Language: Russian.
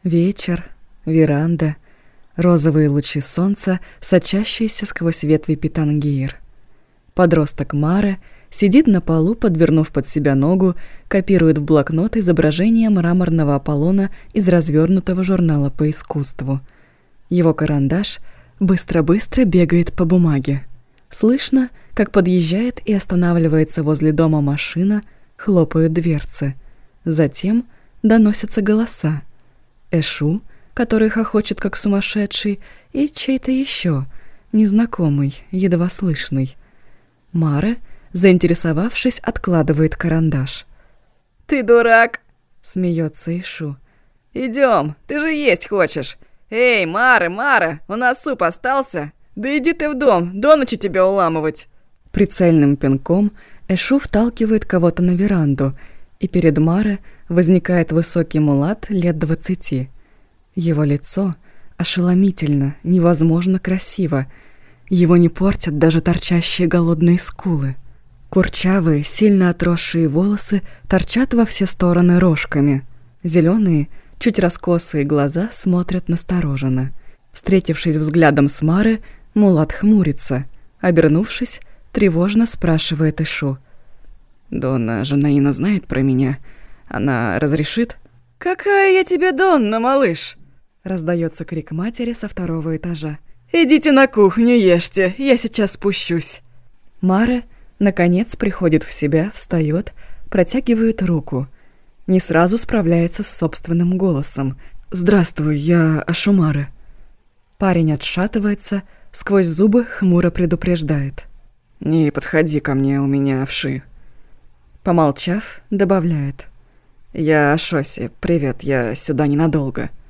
Вечер, веранда, розовые лучи солнца, сочащиеся сквозь ветви питангеир. Подросток Мара сидит на полу, подвернув под себя ногу, копирует в блокнот изображение мраморного Аполлона из развернутого журнала по искусству. Его карандаш быстро-быстро бегает по бумаге. Слышно, как подъезжает и останавливается возле дома машина, хлопают дверцы. Затем доносятся голоса. Эшу, который хохочет как сумасшедший, и чей-то еще, незнакомый, едва слышный. Мара, заинтересовавшись, откладывает карандаш. «Ты дурак!» — смеется Эшу. «Идем, ты же есть хочешь! Эй, Мара, у нас суп остался? Да иди ты в дом, до ночи тебя уламывать!» Прицельным пинком Эшу вталкивает кого-то на веранду, и перед Маре возникает высокий мулат лет 20. Его лицо ошеломительно, невозможно красиво. Его не портят даже торчащие голодные скулы. Курчавые, сильно отросшие волосы торчат во все стороны рожками. Зелёные, чуть раскосые глаза смотрят настороженно. Встретившись взглядом с Марой, мулат хмурится. Обернувшись, тревожно спрашивает Эшу. «Донна Жанаина знает про меня? Она разрешит?» «Какая я тебе Донна, малыш?» Раздается крик матери со второго этажа. «Идите на кухню, ешьте, я сейчас спущусь». Мара, наконец, приходит в себя, встает, протягивает руку. Не сразу справляется с собственным голосом. «Здравствуй, я Ашумара». Парень отшатывается, сквозь зубы хмуро предупреждает. «Не подходи ко мне, у меня вши». Помолчав, добавляет. «Я Ашоси, привет, я сюда ненадолго».